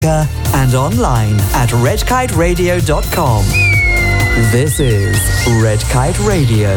and online at redkiteradio.com. This is Red Kite Radio.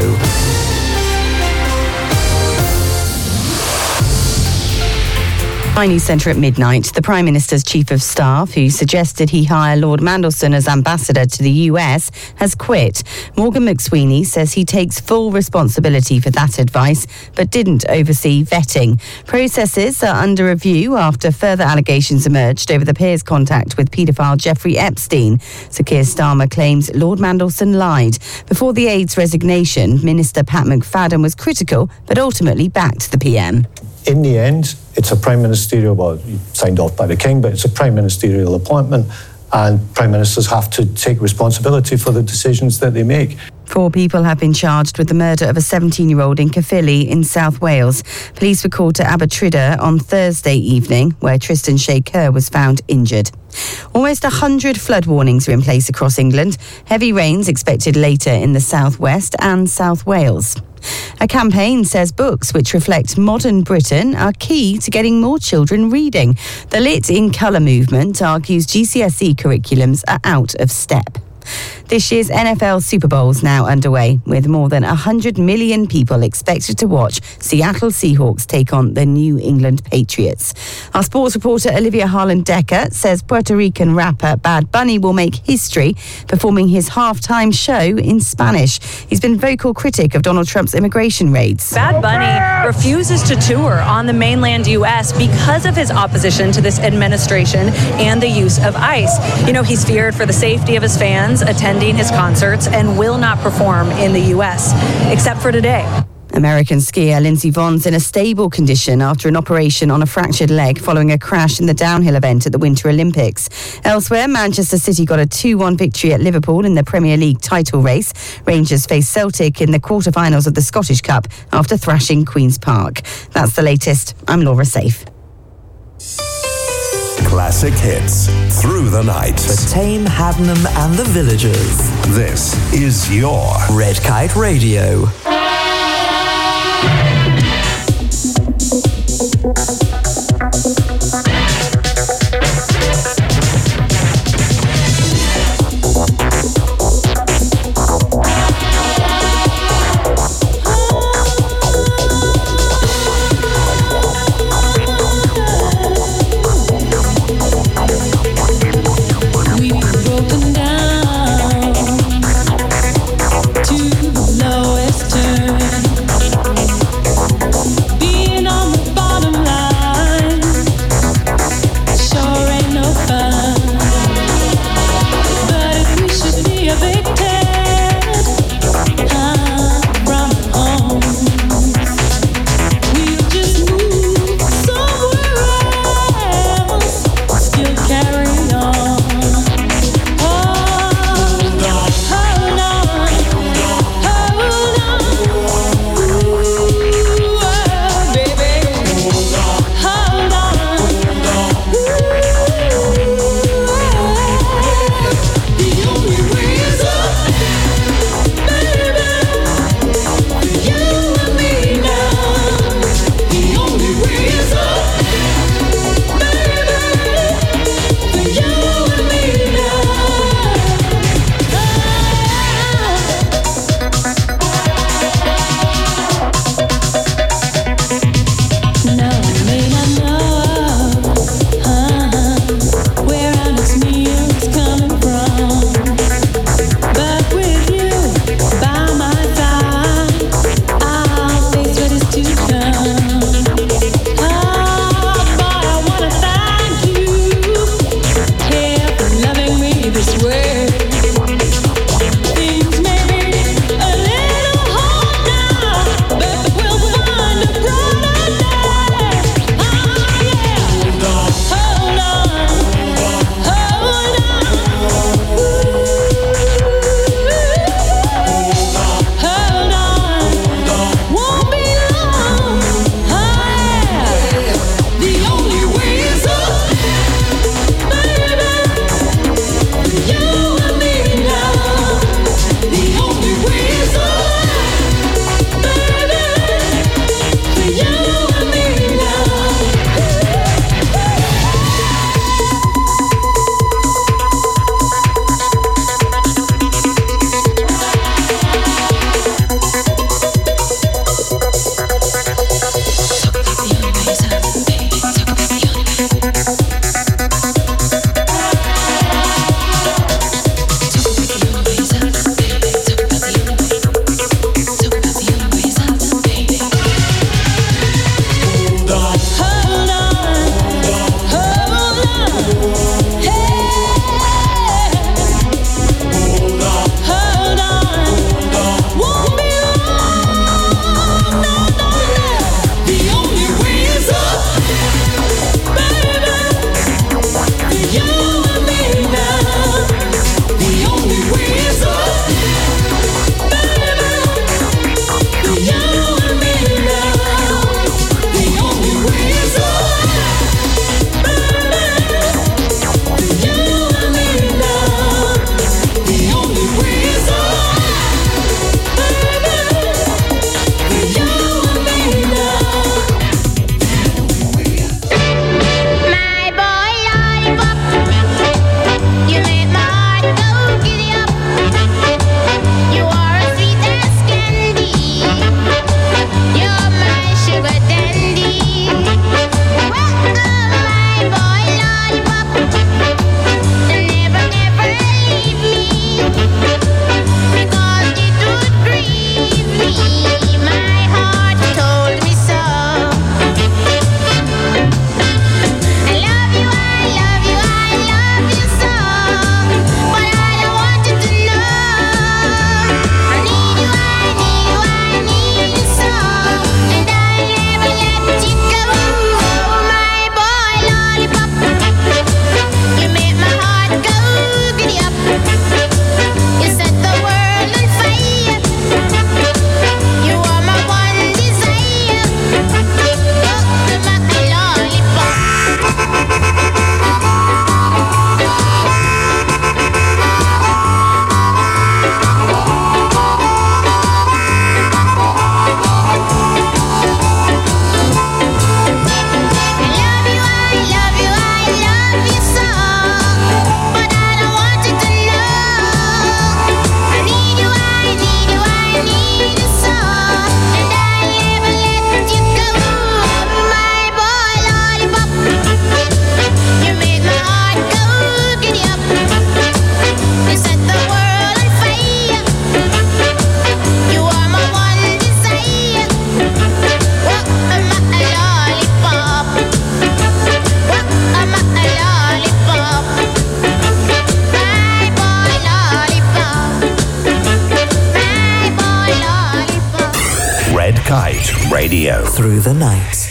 News Centre at midnight. The Prime Minister's Chief of Staff, who suggested he hire Lord Mandelson as ambassador to the US, has quit. Morgan McSweeney says he takes full responsibility for that advice, but didn't oversee vetting. Processes are under review after further allegations emerged over the peer's contact with paedophile Jeffrey Epstein. Sir Keir Starmer claims Lord Mandelson lied. Before the aide's resignation, Minister Pat McFadden was critical, but ultimately backed the PM. In the end, it's a prime ministerial, well, signed off by the King, but it's a prime ministerial appointment, and prime ministers have to take responsibility for the decisions that they make. 4 people have been charged with the murder of a 17-year-old in Caerphilly in South Wales. Police were called to Abertrydda on Thursday evening, where Tristan Shay Kerr was found injured. Almost 100 flood warnings are in place across England. Heavy rains expected later in the southwest and South Wales. A campaign says books which reflect modern Britain are key to getting more children reading. The Lit in Colour movement argues GCSE curriculums are out of step. This year's NFL Super Bowl is now underway, with more than 100 million people expected to watch Seattle Seahawks take on the New England Patriots. Our sports reporter Olivia Harlan-Decker says Puerto Rican rapper Bad Bunny will make history performing his halftime show in Spanish. He's been vocal critic of Donald Trump's immigration raids. Bad Bunny refuses to tour on the mainland U.S. because of his opposition to this administration and the use of ICE. You know, he's feared for the safety of his fans attending his concerts and will not perform in the U.S., except for today. American skier Lindsey Vonn's in a stable condition after an operation on a fractured leg following a crash in the downhill event at the Winter Olympics. Elsewhere, Manchester City got a 2-1 victory at Liverpool in the Premier League title race. Rangers face Celtic in the quarter-finals of the Scottish Cup after thrashing Queen's Park. That's the latest. I'm Laura Safe. Classic hits through the night. For Tame, Haddenham and the Villagers. This is your Red Kite Radio. Radio. Through the night.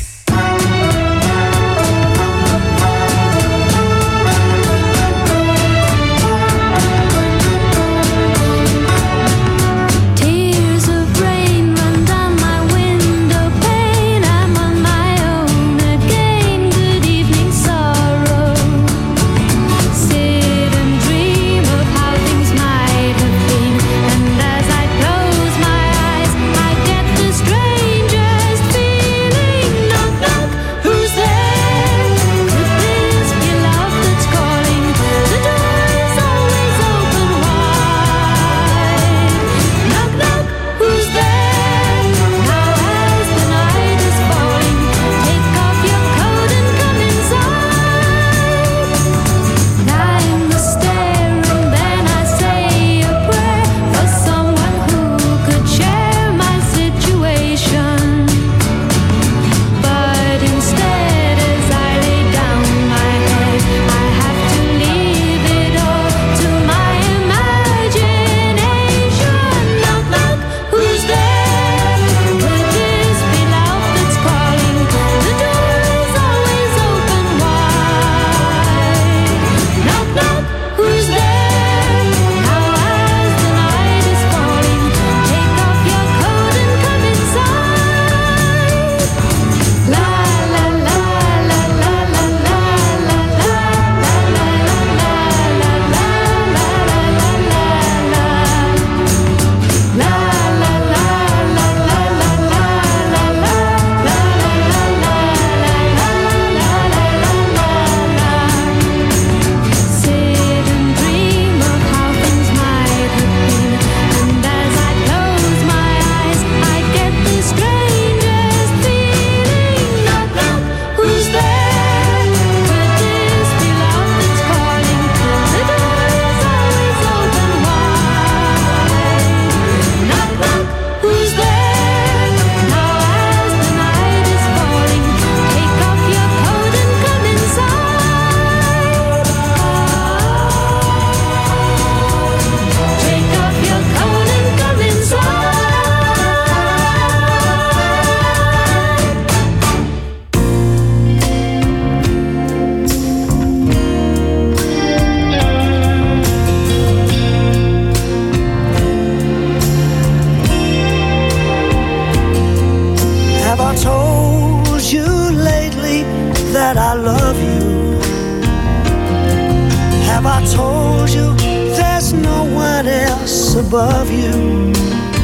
Above you,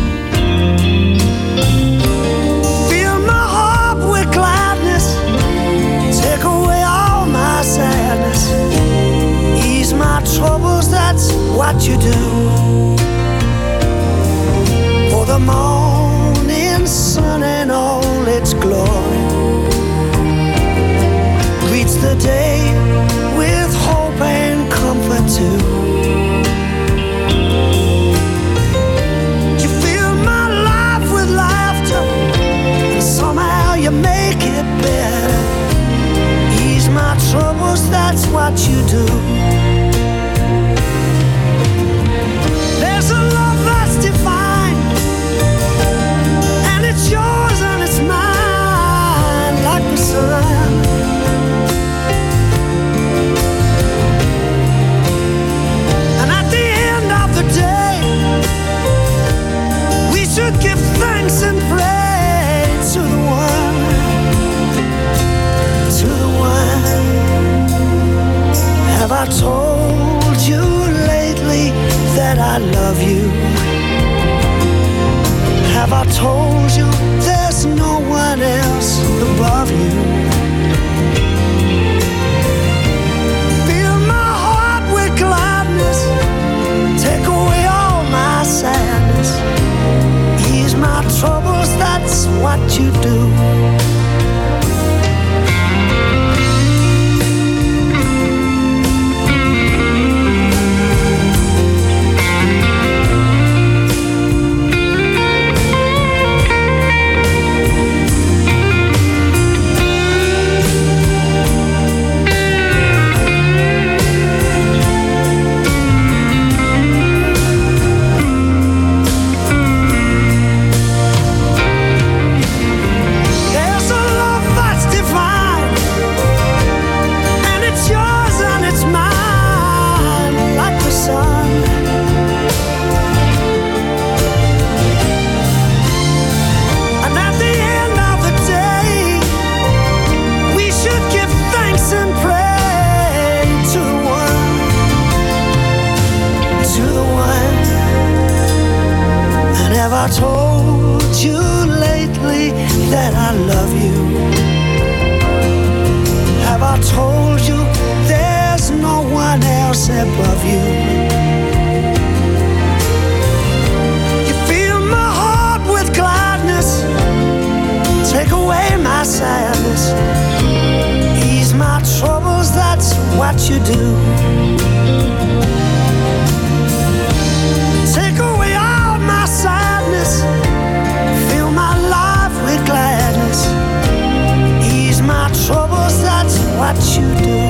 fill my heart with gladness, take away all my sadness, ease my troubles, that's what you do. For the morning sun and all its glory greets the day with hope and comfort too. You make it better, ease my troubles, that's what you do. There's a love that's divine, and it's yours and it's mine, like the sun. And at the end of the day, we should give thanks and praise to the one. Have I told you lately that I love you? Have I told you there's no one else above you? Fill my heart with gladness, take away all my sadness, ease my troubles, that's what you do. Have I told you lately that I love you? Have I told you there's no one else above you? You fill my heart with gladness, take away my sadness, ease my troubles, that's what you do. Take away all my sadness, fill my life with gladness, ease my troubles, that's what you do.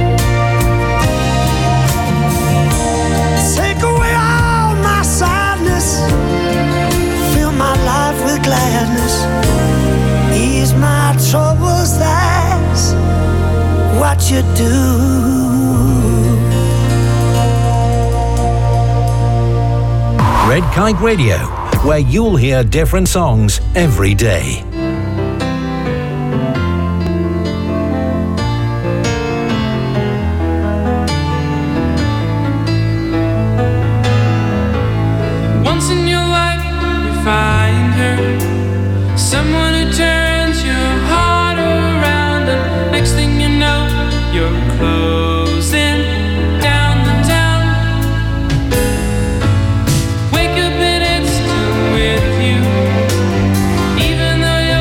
Take away all my sadness, fill my life with gladness, ease my troubles, that's what you do. Red Kite Radio, where you'll hear different songs every day. Once in your life, you find her, someone who turns your heart around, and next thing you know, you're closing down the town. Wake up and it's still with you, even though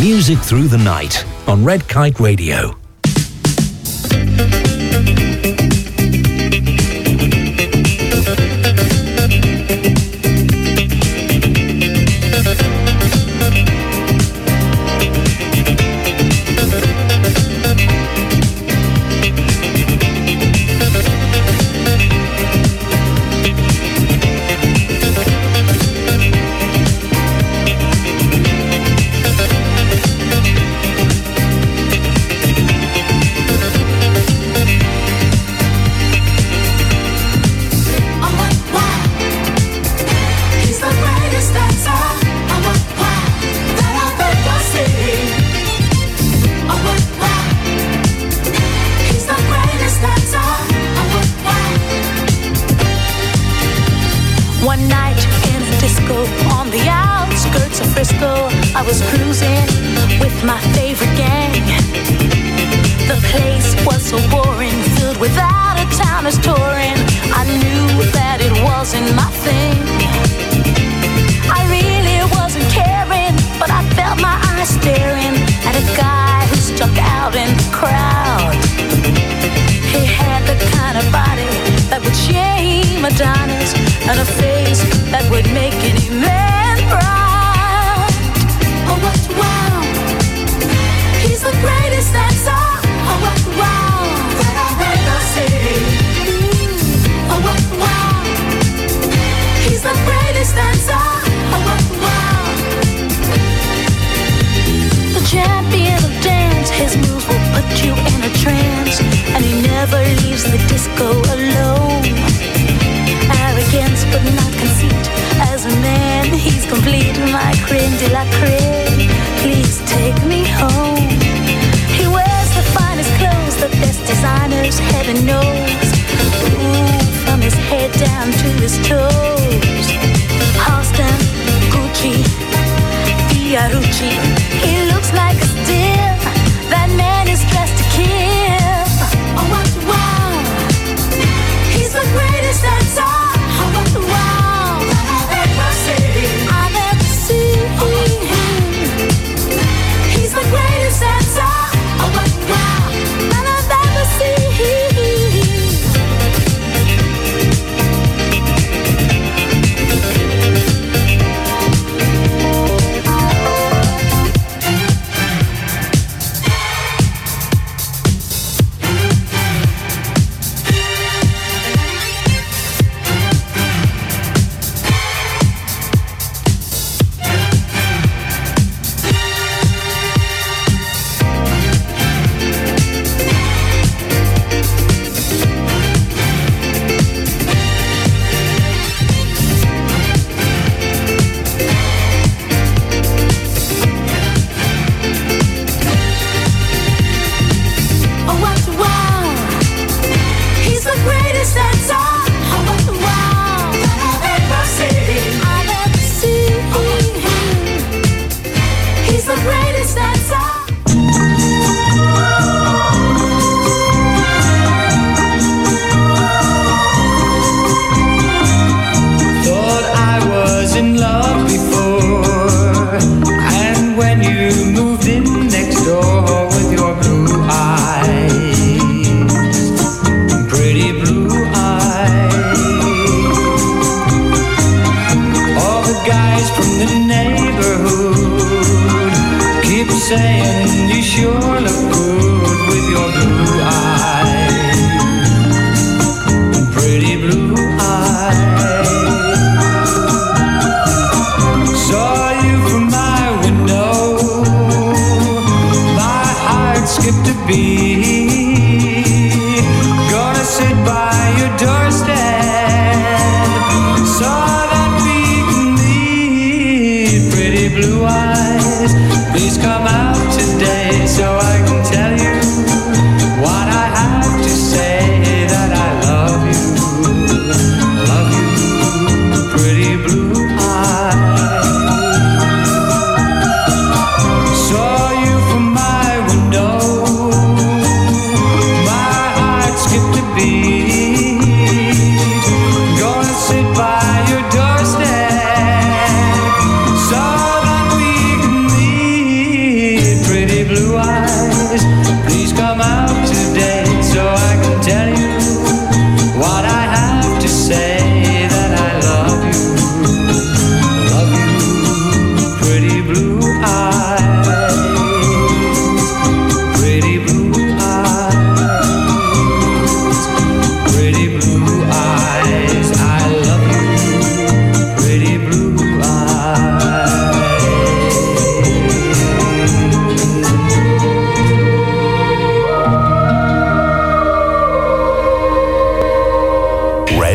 Music through the night on Red Kite Radio. I was cruising with my favorite gang. The place was so boring, filled with out-of-towners touring. I knew that it wasn't my thing. I really wasn't caring, but I felt my eyes staring at a guy who stuck out in the crowd. He had the kind of body that would shame Adonis, and a face that would make any man proud. Oh, what wow! He's the greatest dancer. Oh, what wow! That I've ever seen.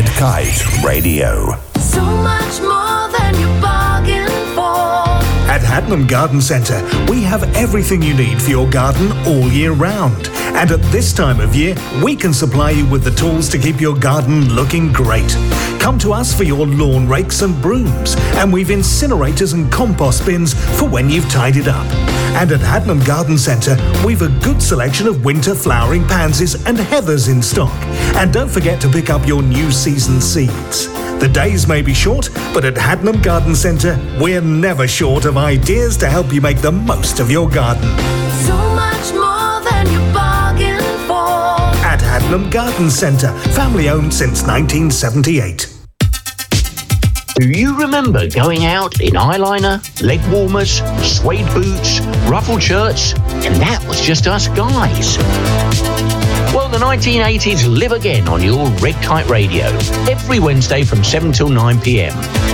Kite Radio. So much more than you bargained for. At Hadnam Garden Centre, we have everything you need for your garden all year round. And at this time of year, we can supply you with the tools to keep your garden looking great. Come to us for your lawn rakes and brooms, and we've incinerators and compost bins for when you've tidied up. And at Hadnam Garden Centre, we've a good selection of winter flowering pansies and heathers in stock. And don't forget to pick up your new season seeds. The days may be short, but at Hadnam Garden Centre, we're never short of ideas to help you make the most of your garden. So much more than you bargained for. At Hadnam Garden Centre, family owned since 1978. Do you remember going out in eyeliner, leg warmers, suede boots, ruffled shirts, and that was just us guys? Well, the 1980s live again on your Red Kite Radio, every Wednesday from 7 till 9 p.m.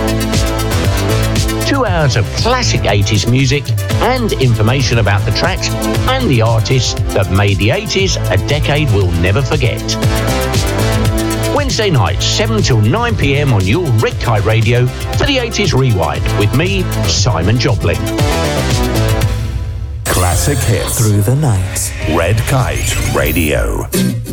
2 hours of classic 80s music and information about the tracks and the artists that made the 80s a decade we'll never forget. Wednesday nights, 7 till 9 p.m. on your Red Kite Radio for the 80s Rewind with me, Simon Jobling. Classic hits through the night. Red Kite Radio.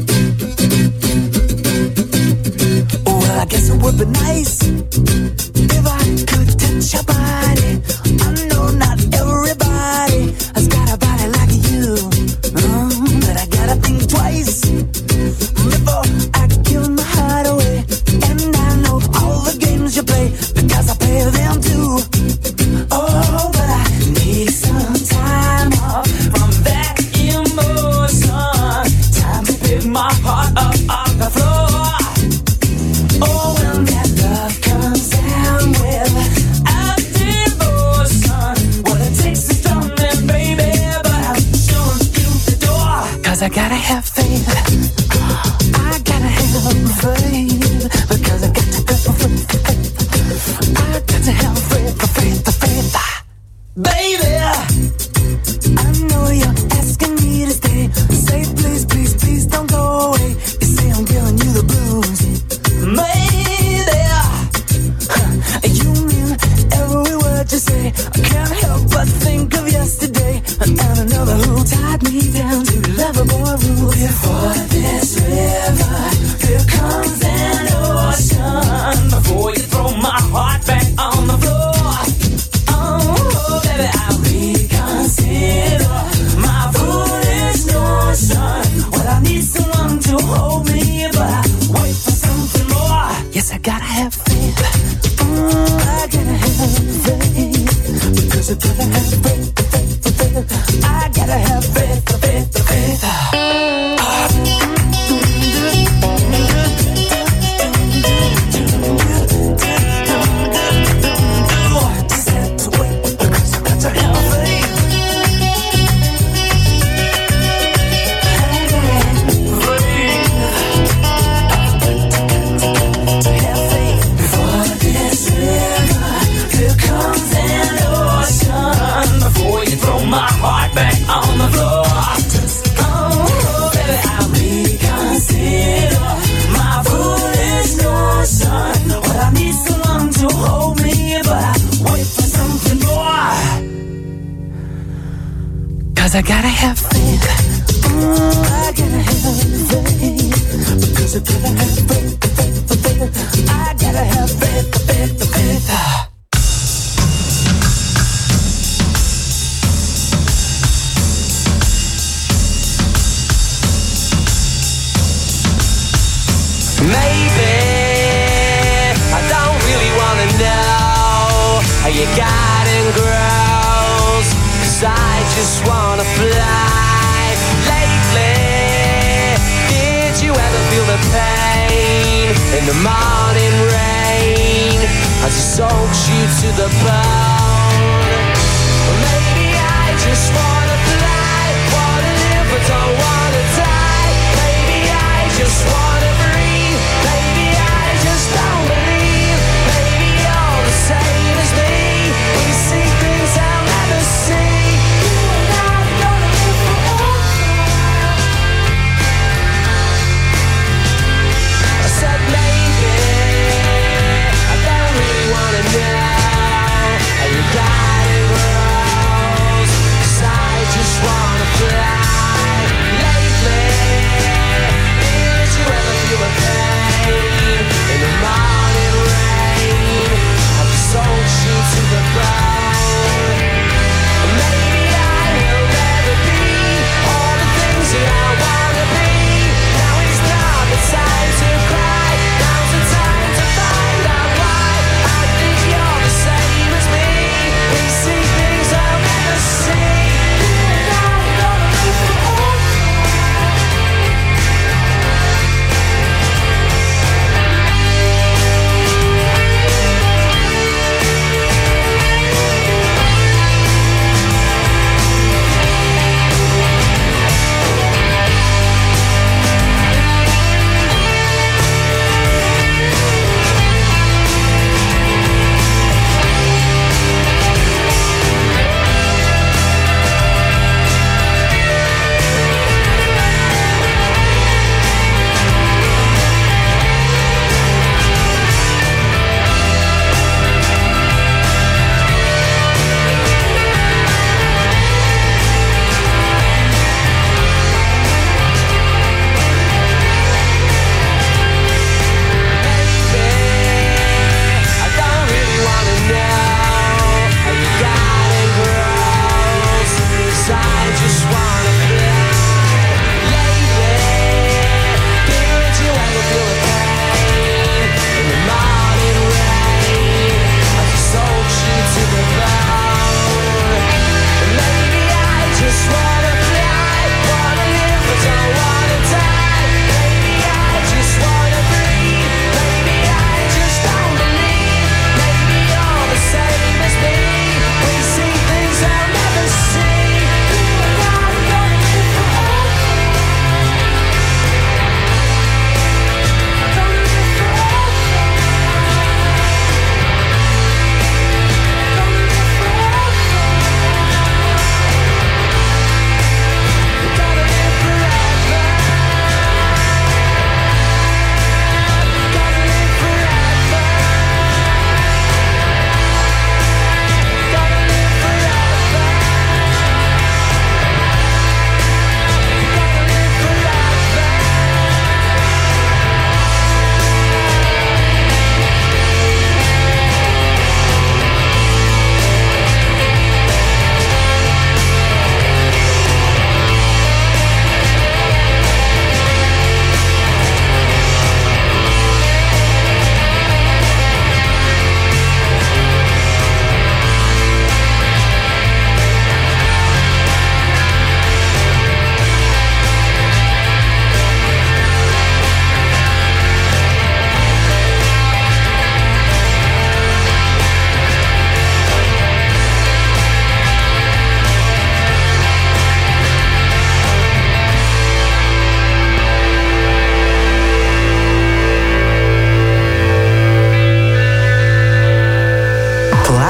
Well, I guess it would be nice if I could touch your body. I know not everybody has got a body like you, but I gotta think twice before I give my heart away. And I know all the games you play because I play them too. Oh, but I need some time off from that emotion. Time to pick my heart up off the floor. Oh, when that love comes down with a devotion, what it takes is something, baby, but I'm showing you the door. 'Cause I gotta have faith. I gotta have faith. Because I got to go for faith. I got to have faith. Baby, I know you're asking me to stay. Say please, please, please don't go away. You say I'm giving you the blues. Maybe you mean every word you say. I can't help but think of yesterday and another who tied me down to lovable rules. Before this river, here comes an ocean. Before you throw my heart back on the floor. Oh, baby, I'll reconsider my foolish notion. Well, I need someone to hold me, but I wait for something more. Yes, I gotta have faith. I gotta have faith. Because I gotta have faith. I gotta have faith. I gotta have faith. I gotta have faith. Because I gotta have faith. I gotta have faith. Maybe I don't really wanna know how your garden grows, 'cause I just wanna fly. Lately, did you ever feel the pain in the morning rain as it soaks you to the bone? Well, maybe I just wanna fly, wanna live but don't wanna die. Maybe I just wanna breathe. Maybe I just don't believe. Maybe you're the same as me. We see things I'll never see. You and I are gonna live forever. I said maybe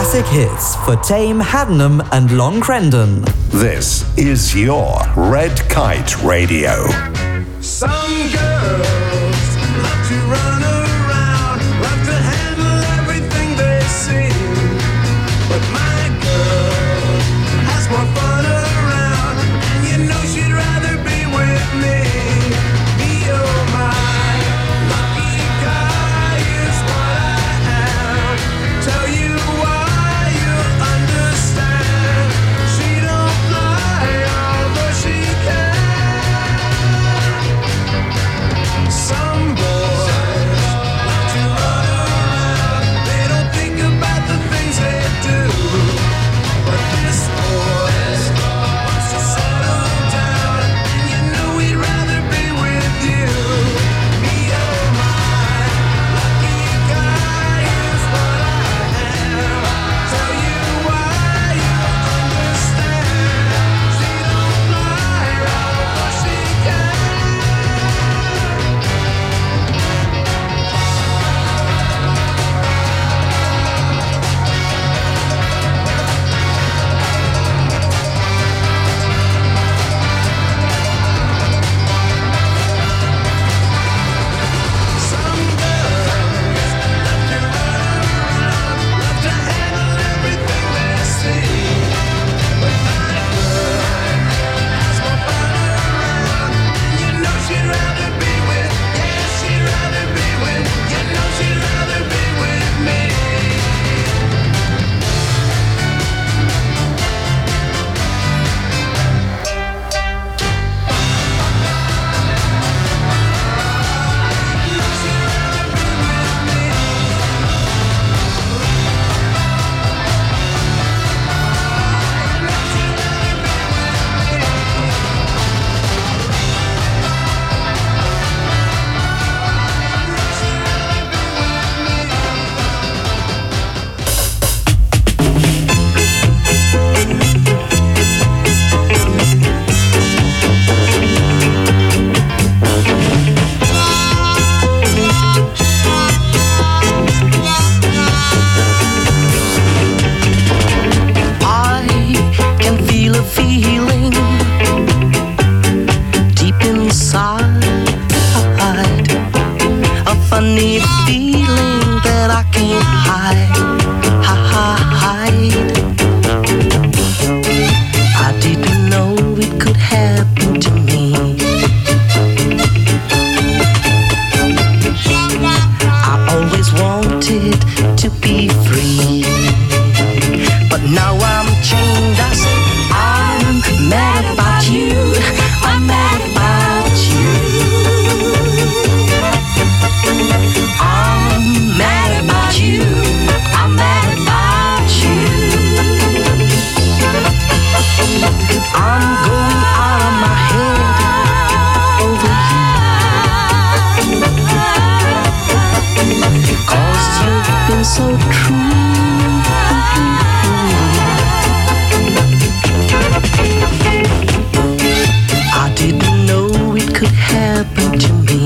Classic hits for Tame, Haddenham and Long Crendon. This is your Red Kite Radio. Some girls love to run around, love to handle everything they see. But my girl has more fun around, and you know she'd rather be with me. Be oh my lucky guy is what I am. Tell you why you'll understand. She don't lie, although she can. Some boys love to run around. They don't think about the things they do. But this boy wants to settle down, and you know he'd rather be with you. Me, oh my lucky guy is what I am. Tell you why you'll understand. She don't lie, although she can. Some girls love to run around, love to handle everything they see. But my girl has more fun around, and you know she'd rather be with, yeah, she'd rather be with, you know she'd rather be with me. I can feel a feeling deep inside, a funny feeling that I can't hide. I didn't know it could happen to me. I always wanted to be free, but now I'm chained. I said I'm mad about you. I'm mad about you. I'm mad about you. I'm mad about you. I'm going out of my head over you, 'cause you've been so true. I didn't know it could happen to me.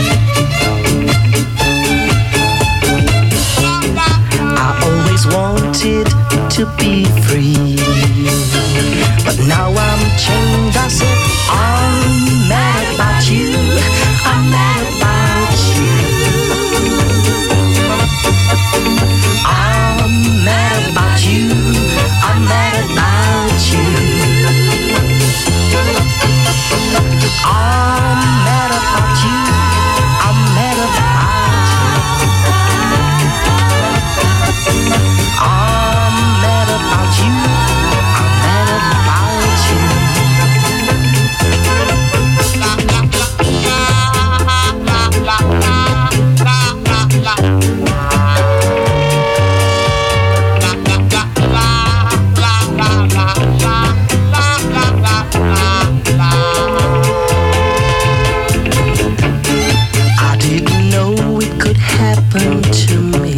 I always wanted to be free, but now I'm chained. I said I'm mad about you. I'm mad about you. I'm mad about you. I'm mad about you. I'm mad about you. I'm mad about you. I'm mad about you. I'm mad about you. I didn't know it could happen to me.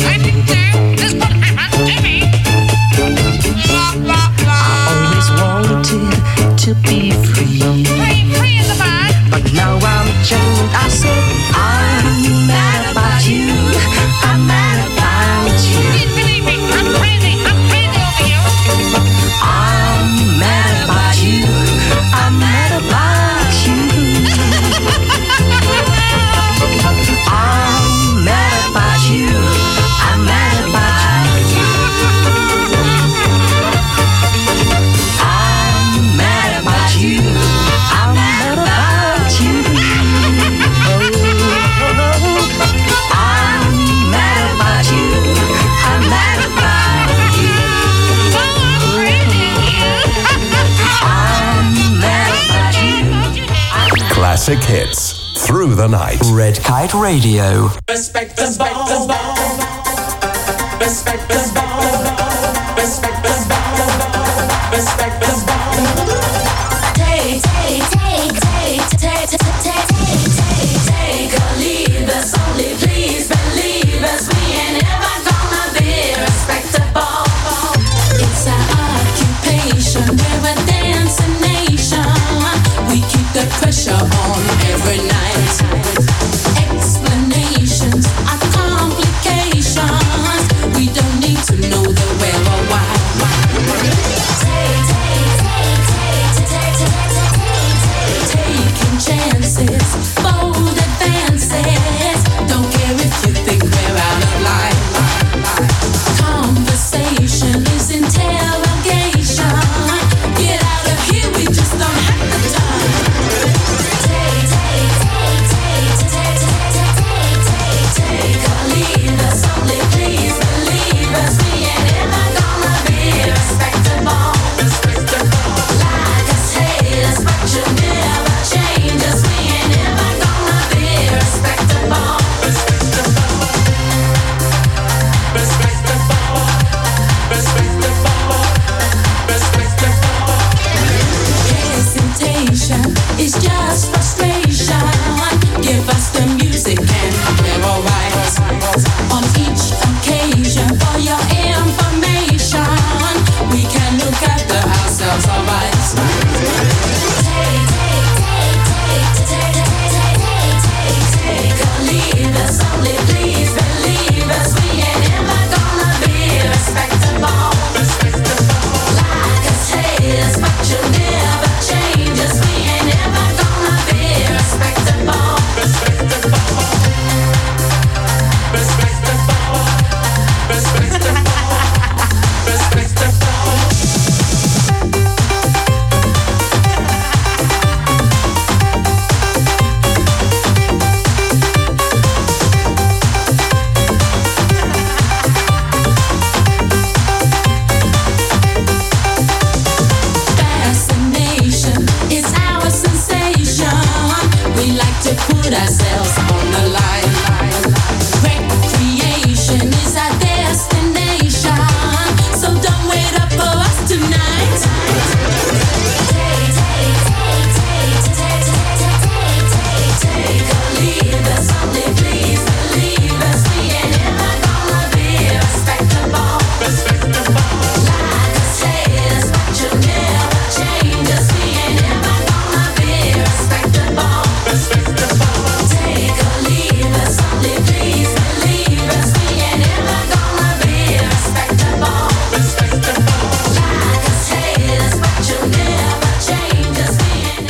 I always wanted to be free, but now I'm chained. I said I'm mad about you. I'm mad about you. classic hits through the night. Red Kite Radio. Respect the ball. Respect the ball. Respect the ball. Respect the ball. Take a leave us, only please believe us. We ain't ever gonna be respectable. It's our occupation, we're a dancing nation. We keep the pressure on every night. Explanations are complications. We don't need to know the where or why. Taking chances, bold advances. Don't care if you think we're out of line. Conversation is interrogation. Get out of here, we just don't have the time. Take or leave us, only please believe us. We ain't ever gonna be respectable. Like us, hate us, but you never change us. We ain't ever gonna be respectable. Hesitation is just frustration. Give us the music and we're alright. On each occasion, for your information, we can look after ourselves alright. Take or leave us, only please believe us. We ain't ever gonna be respectable. Like us, hate us, but you never change us. We ain't ever gonna be respectable. Fascination is our sensation. We like to put ourselves on the line. Recreation is our destination. So don't wait up for us tonight. Take or leave us, only please believe us. We ain't ever gonna be respectable. Like us, hate us, but you never change us. We ain't ever gonna be respectable. Take or leave us, only please believe us. We ain't ever gonna be respectable. Like us, hate us, but you never change us. We ain't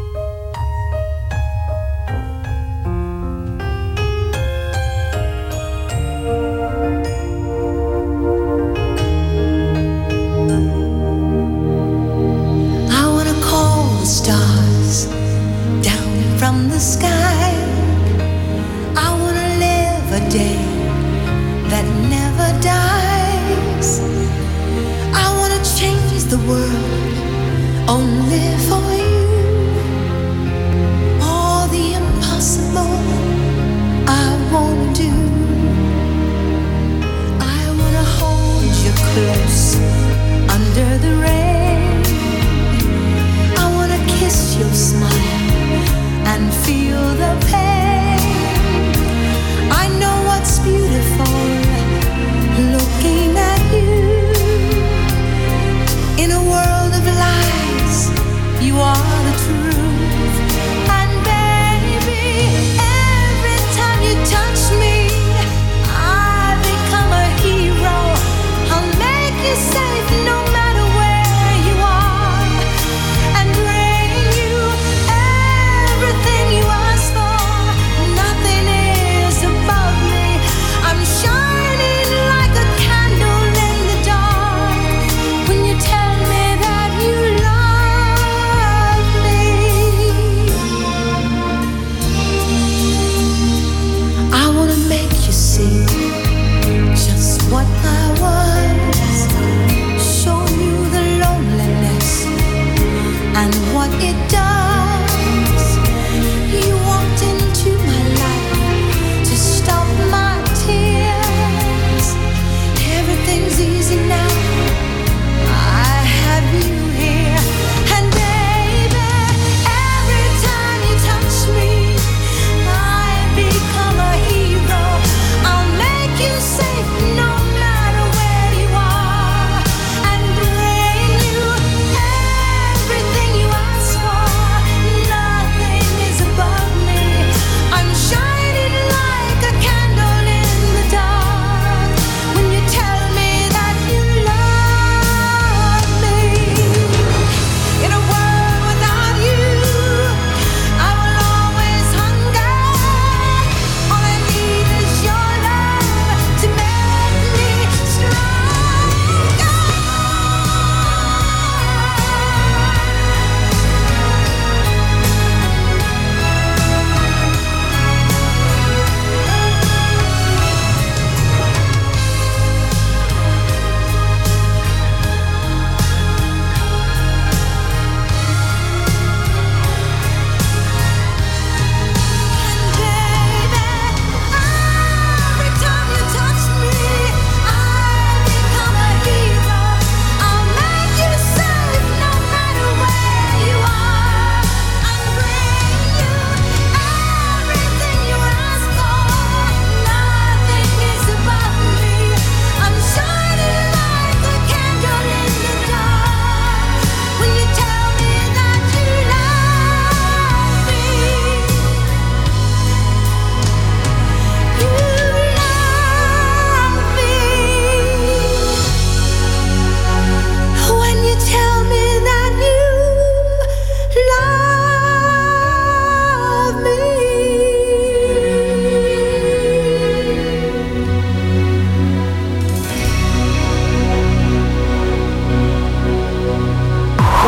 I wanna call the stars down from the sky. I wanna live a day that never dies. I wanna change the world only for you. All the impossible I wanna do. I wanna hold you close under the rain. I wanna kiss your smile and feel the pain. I know what's beautiful looking at you. In a world of lies, you are the truth. And baby, every time you touch me, I become a hero. I'll make you say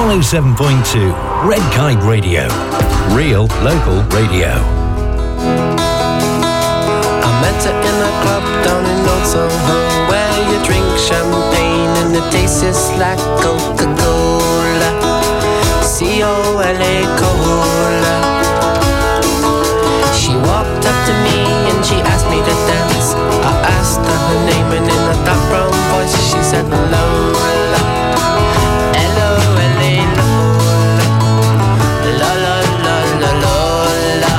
107.2 Red Kite Radio. Real local radio. I met her in a club down in Old Soho, where you drink champagne and it tastes like Coca-Cola. C-O-L-A Cola. She walked up to me and she asked me to dance. I asked her her name and in a dark brown voice she said Lola. L-O-L-A Lola. La la la la Lola.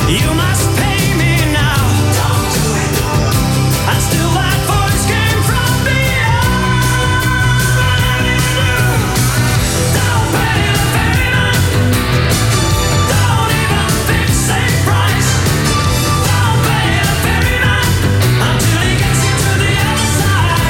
You must pay me now. Don't do it. And still that voice came from beyond. Don't pay the ferryman. Don't even fix a price. Don't pay the ferryman until he gets you to the other side.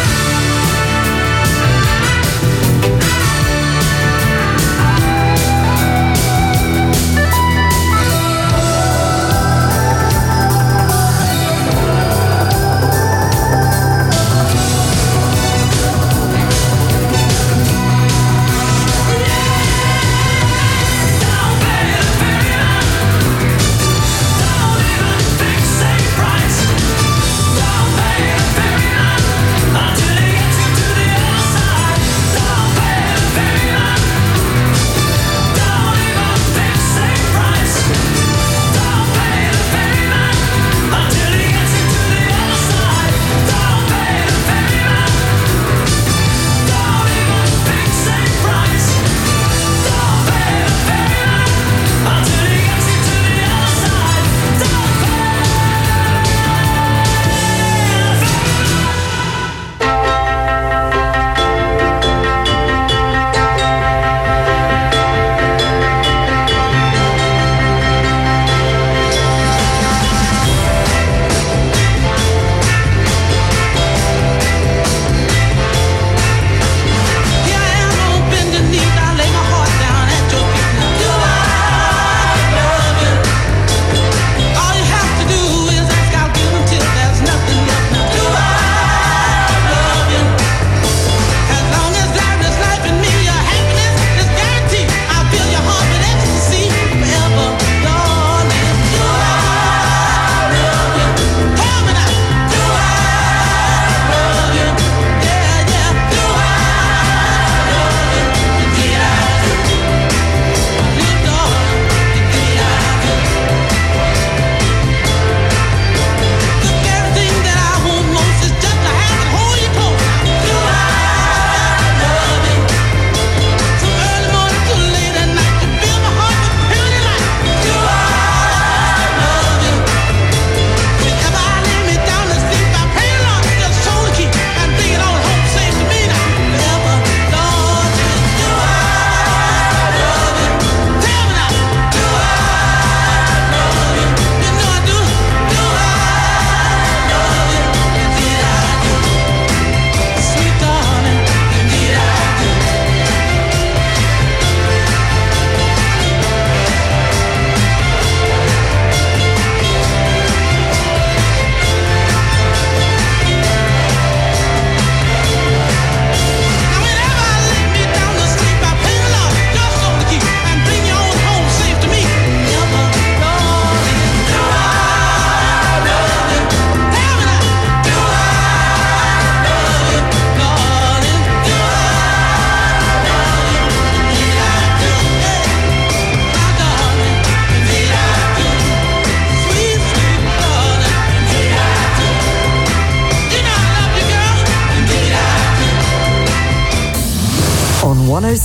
On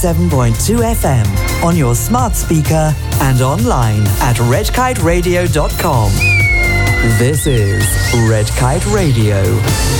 107.2 FM, on your smart speaker and online at redkiteradio.com. This is Red Kite Radio.